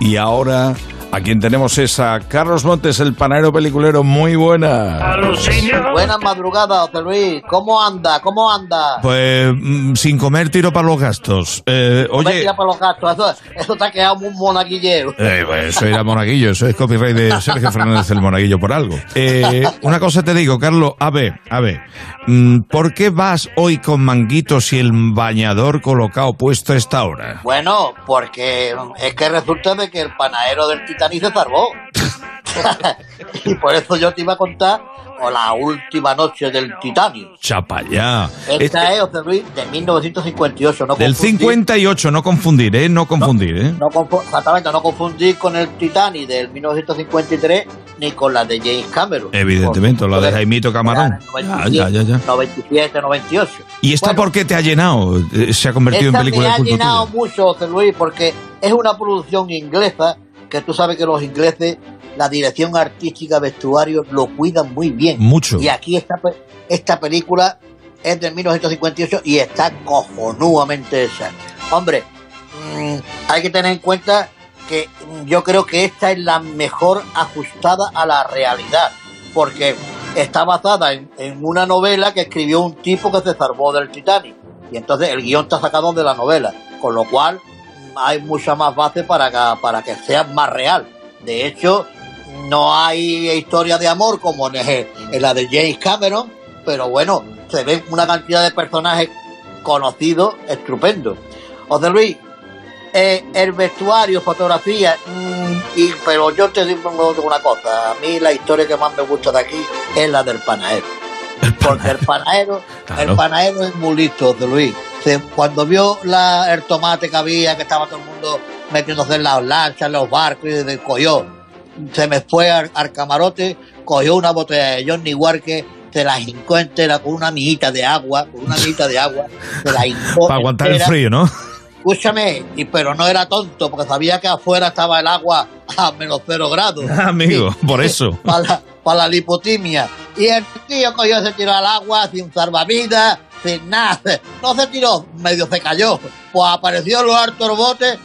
Y ahora, a quien tenemos es a Carlos Montes, el panadero peliculero. Muy buena. Buenas madrugadas, José Luis. ¿Cómo anda? Pues sin comer tiro para los gastos. Oye, tira para los gastos. Eso te ha quedado un monaguillero. Pues eso era monaguillo, eso es copyright de Sergio Fernández el Monaguillo por algo. Una cosa te digo, Carlos, a ver, ¿por qué vas hoy con manguitos y el bañador colocado puesto a esta hora? Bueno, porque es que resulta de que el panadero del Titanic se salvó. Y por eso yo te iba a contar la última noche del Titanic. Chapa ya. Esta es, José Luis, de 1958. No del 58, no confundir, ¿eh? No confundir. Exactamente, no confundir con el Titanic del 1953 ni con la de James Cameron. Evidentemente, la de Jaimito Camarón. 97, 98. ¿Y esta por qué te ha llenado? Se ha convertido en película de culto tuya. Me ha llenado mucho, José Luis, porque es una producción inglesa que tú sabes que los ingleses, la dirección artística, vestuario, lo cuidan muy bien. Mucho. Y aquí esta película es de 1958 y está cojonudamente hecha. Hombre, hay que tener en cuenta que yo creo que esta es la mejor ajustada a la realidad, porque está basada en una novela que escribió un tipo que se salvó del Titanic. Y entonces el guión está sacado de la novela, con lo cual hay mucha más base para que sea más real. De hecho, no hay historia de amor como en la de James Cameron, pero bueno, se ven una cantidad de personajes conocidos, estupendos. José Luis, el vestuario, fotografía, pero yo te digo una cosa, a mí la historia que más me gusta de aquí es la del panadero. Porque el panadero es muy listo, José Luis. Cuando vio el tomate que había, que estaba todo el mundo metiéndose en las lanchas, en los barcos, y cogió, se me fue al camarote, cogió una botella de Johnny Walker, se la hincó entera con una mijita de agua, se la hincó para aguantar entera. El frío, ¿no? Escúchame, pero no era tonto, porque sabía que afuera estaba el agua a menos 0 grados. Amigo, sí, por eso. Para la lipotimia. Y el tío cogió, se tiró al agua sin salvavidas, sin nada. No se tiró, medio se cayó. Pues apareció los hartos botes.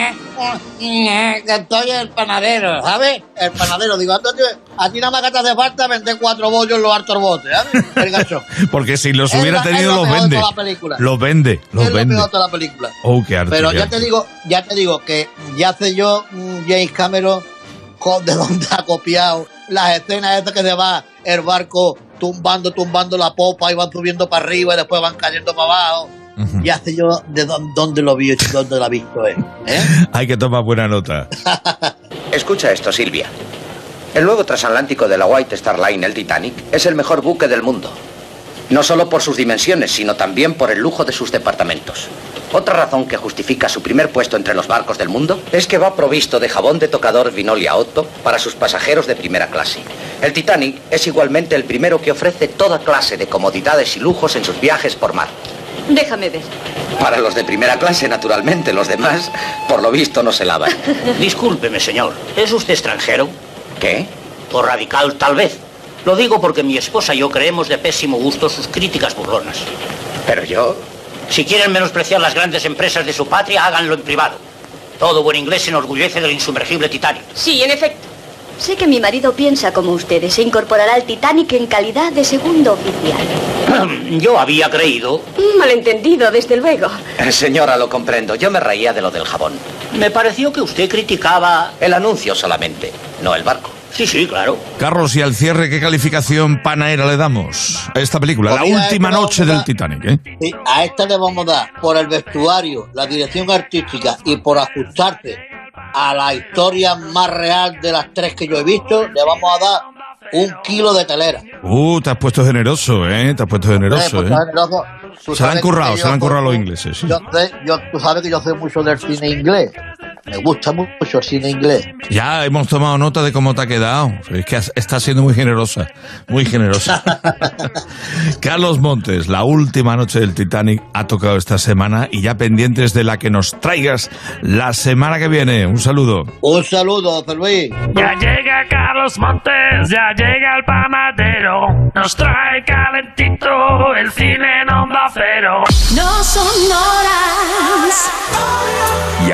Que estoy el panadero, ¿sabes? El panadero. Digo, a ti nada más que te hace falta vender 4 bollos en los hartos botes, ¿sabes? El gacho. Porque si los hubiera tenido, los vende. Los vende. Lo mejor de la película. Oh, qué arte. Pero ya te digo que ya sé yo, James Cameron, de dónde ha copiado las escenas esas que se va el barco tumbando la popa y van subiendo para arriba y después van cayendo para abajo. Uh-huh. Ya sé yo de dónde lo vi y dónde lo ha visto él. Hay que tomar buena nota. Escucha esto, Silvia. El nuevo transatlántico de la White Star Line, el Titanic, es el mejor buque del mundo. No solo por sus dimensiones, sino también por el lujo de sus departamentos. Otra razón que justifica su primer puesto entre los barcos del mundo es que va provisto de jabón de tocador Vinolia Otto para sus pasajeros de primera clase. El Titanic es igualmente el primero que ofrece toda clase de comodidades y lujos en sus viajes por mar. Déjame ver. Para los de primera clase, naturalmente. Los demás, por lo visto, no se lavan. Discúlpeme, señor. ¿Es usted extranjero? ¿Qué? O radical, tal vez. Lo digo porque mi esposa y yo creemos de pésimo gusto sus críticas burlonas. Pero yo... Si quieren menospreciar las grandes empresas de su patria, háganlo en privado. Todo buen inglés se enorgullece del insumergible Titanic. Sí, en efecto. Sé que mi marido piensa como ustedes. Se incorporará al Titanic en calidad de segundo oficial. Yo había creído... Malentendido, desde luego. Señora, lo comprendo. Yo me reía de lo del jabón. Me pareció que usted criticaba... El anuncio solamente, no el barco. Sí, claro. Carlos, y al cierre, ¿qué calificación panadera le damos a esta película? La última noche del Titanic, ¿eh? Sí, a esta le vamos a dar, por el vestuario, la dirección artística y por ajustarse a la historia más real de las 3 que yo he visto, le vamos a dar 1 kilo de telera. Te has puesto generoso, ¿eh? Generoso. Se la han currado los ingleses, sí. Tú sabes que yo sé mucho del cine inglés. Me gusta mucho el cine inglés. Ya hemos tomado nota de cómo te ha quedado. Es que estás siendo muy generosa. Muy generosa. Carlos Montes, la última noche del Titanic ha tocado esta semana y ya pendientes de la que nos traigas la semana que viene. Un saludo. Un saludo, José Luis. Ya llega Carlos Montes, ya llega el panadero. Nos trae calentito el cine en Onda Cero. No son horas.